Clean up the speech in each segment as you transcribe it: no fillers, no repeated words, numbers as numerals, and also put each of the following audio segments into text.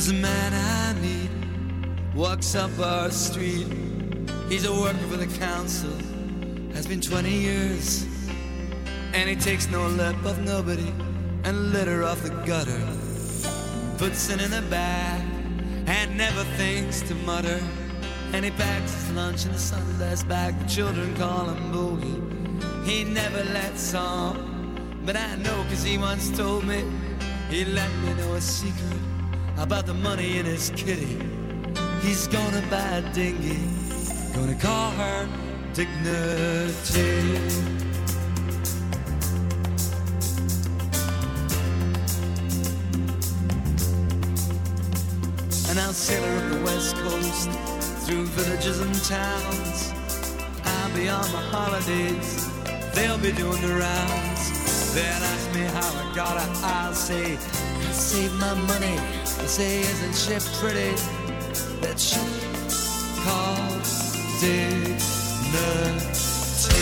There's a man I meet, walks up our street. He's a worker for the council, has been 20 years. And he takes no lip of nobody and litter off the gutter. Puts it in a bag and never thinks to mutter. And he packs his lunch in a Sunday's bag. The children call him Boogie. He never lets on, but I know 'cause he once told me. He let me know a secret about the money in his kitty. He's gonna buy a dinghy, gonna call her Dignity. And I'll sail her up the west coast, through villages and towns. I'll be on my holidays, they'll be doing the rounds. They'll ask me how I got it, I'll say, I saved my money. They'll say, isn't she pretty? That ship called Dignity.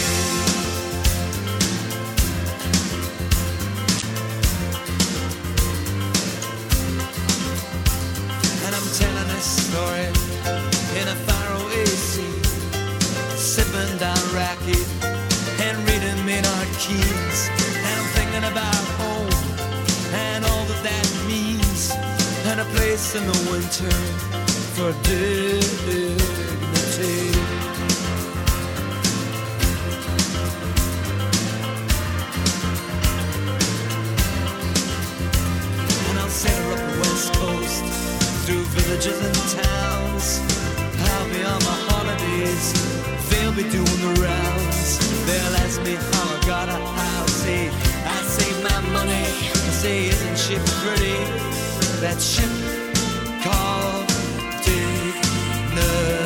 And I'm telling this story in a faraway sea, sipping down Raki and reading Maynard Keynes. And I'm thinking about home and all that that means, and a place in the winter for dignity. And I'll sail up the west coast, through villages and towns. I'll be on my holidays, they'll be doing the rounds. They'll ask me how I got a house. Say, I saved my money. I say, isn't she pretty? That ship called Dignity.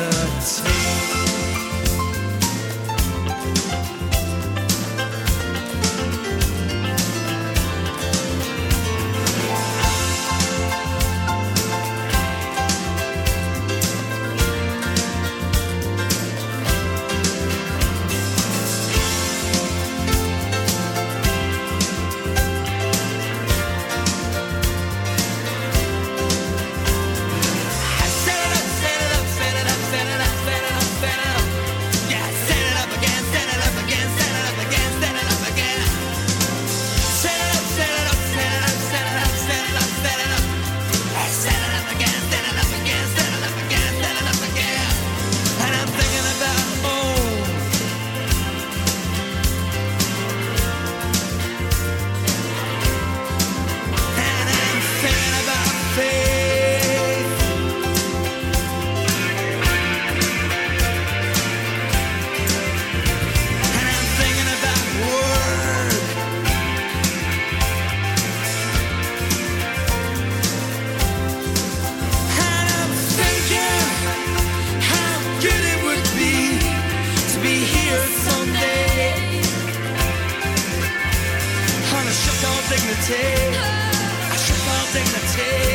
Dignity, I should call Dignity.